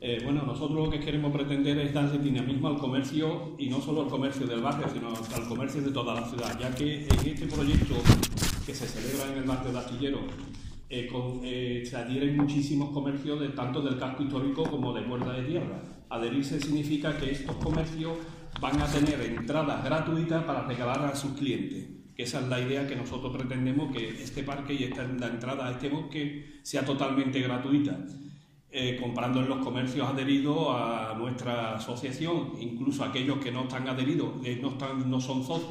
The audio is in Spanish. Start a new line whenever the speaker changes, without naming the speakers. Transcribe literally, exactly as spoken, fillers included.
Eh, bueno, nosotros lo que queremos pretender es darle dinamismo al comercio, y no solo al comercio del barrio, sino al comercio de toda la ciudad, ya que en este proyecto que se celebra en el barrio de Astilleros eh, con, eh, se adhieren muchísimos comercios de, tanto del casco histórico como de Puerta de Tierra. Adherirse significa que estos comercios van a tener entradas gratuitas para regalar a sus clientes, que esa es la idea que nosotros pretendemos, que este parque y esta, la entrada a este bosque sea totalmente gratuita. Eh, comprando en los comercios adheridos a nuestra asociación, incluso aquellos que no están adheridos, eh, no, están, no son socios,